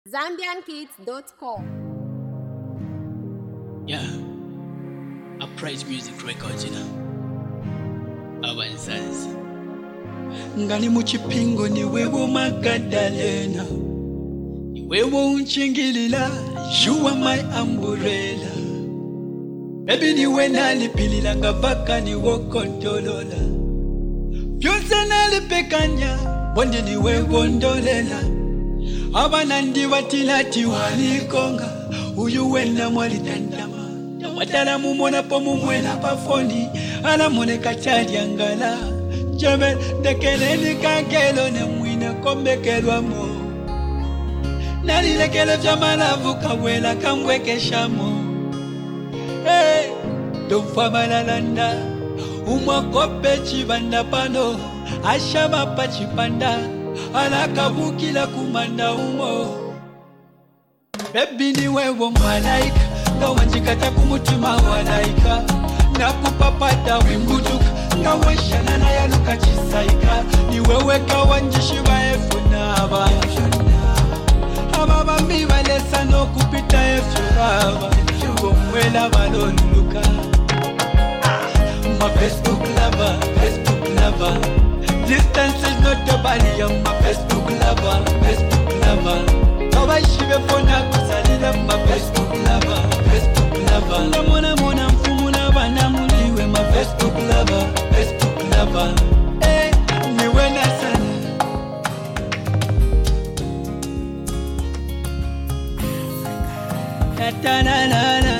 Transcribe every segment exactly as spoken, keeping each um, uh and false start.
Zambian Kids dot com. Yeah, Uprise Music Records, you know. Avanzas. Ngani muchipingo ni wewe Magdalena. Ni wewe unchingilila, you are my umbrella. Baby ni we nalipilila ngavaka ni wokontolola. Pyonse nalipekanya, bonde ni we wondolela. Abanandi watilati walikonga, uyu wena mwali dandama. Watala mumona po mumwena pafoni, ala mone kachali angala. Jame dekeleni kagelo ne mwine kombekelwa mo. Nalilekele jamalavu kawela kamweke shamo. Hey, domfa malalanda, umwakope chibanda pano, ashama pachipanda. Alakabukila kumanda umo. Baby ni wewe malaika, nga wanjikata kumutima walaika. Nakupapata wimbutuka, nga weshana na yaluka chisaika. Ni wewe kawanjishiba efunaba. Ababa mbiba lesa no kupita efuraba. Gomwela baloluka. My Facebook lover, Facebook lover. Distance is not the body of my Facebook lover, Facebook lover. Now I shiver for now, salida my Facebook lover, Facebook lover. Namona mona mfumuna bana muliwe my Facebook lover, Facebook lover. Eh, niwe na sana. Ta na na na.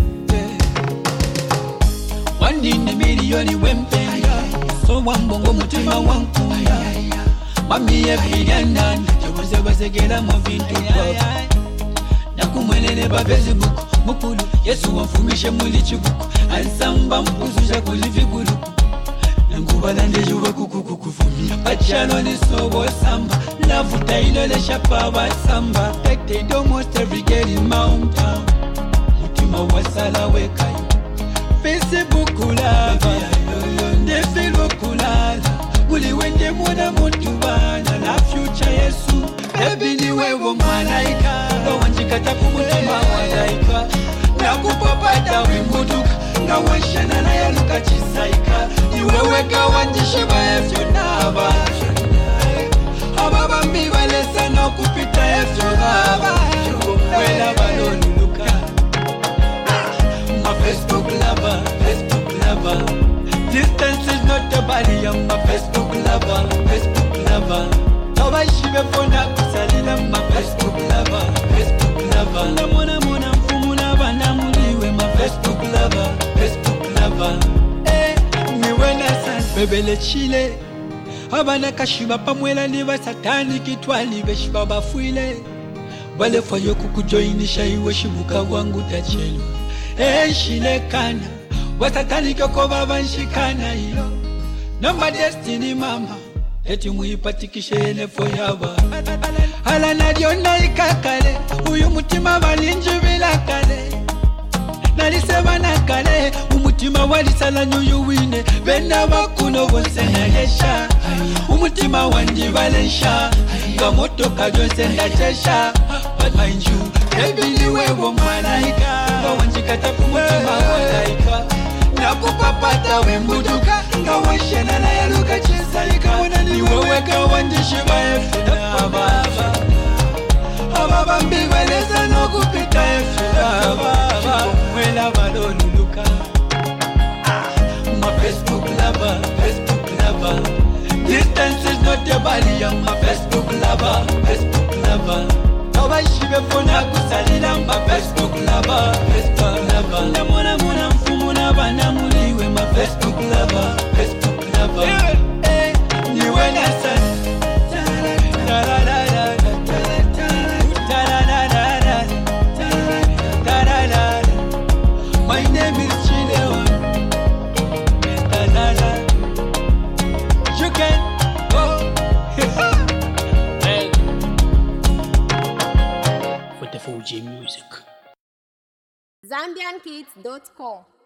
One in a million wempenga. So wambongo mutima wankuya. Mami evidenda Jabuze bazegera mu bintu kwa. Nakumwelele ba Facebook mukulu Yesu wamfumishe muli chibuku. Ansamba mpuzusha kulivigulu. Nangubalande juwe kukuku kuvumia. Pachalo ni sobo samba. Navuta ilole shapa wa samba. Protected almost every girl in my hometown. Mutima wasala wekayo. Facebook lava. Nefilo kulala. Muli wende muna mutubana. La future Yesu. Baby ni wewe malaika. Nga wanjikata kumutima walaika. Na kupapata wimbutuka. Nga weshana na yaluka chisaika. Ni wewe kawanjishiba efyonaba. Ababa mbiba lesa no kupita efyonaba. Gomwela baloluka. My Facebook lover, Facebook lover. Distance is not the body of my Facebook lover, Facebook lover. Now I shiver for now, salila my Facebook lover, Facebook lover. Namona mona mfumuna bana muliwe my Facebook lover, Facebook lover. Eh, niwe na sana bebele chile. Abana kashiba pamwela niwa satani kitwali beshiba bafuile. Wale fayo kukujoinisha iwe shibuka wangu tachelo. Eh, shile kana. Wasatani kyoko baba nshikana hiyo. Number destiny mama. Eti muipatikishe elefo yaba. Hala nadiona ikakale. Uyu mutima walinji bila kale. Nalisema na kale. Umutima walisala nyuyu wine. Bena wakuno wonse na yesha. Umutima wanji valensha. Gamoto kajose ndachesha. But mind you, baby ni wewe malaika. Kawanjikata kumutima walaika. Nakupapata wembutuka. Nga weshana na yaluka chisaika. Ni wewe kawanjishiba efunaba. Ababa mbiba lesa no kupita efunaba. Gomwela baloluka. My Facebook lover, Facebook lover. Distance is not the body of my Facebook lover, Facebook lover. Now I shiver for now, kusalila my Facebook lover, Facebook lover. Namona mona mfumuna bana muliwe my Facebook lover, Facebook lover. Eh, niwe na sana. My name is Chilewan. You can go. For the four G music. Zambian Kids dot com.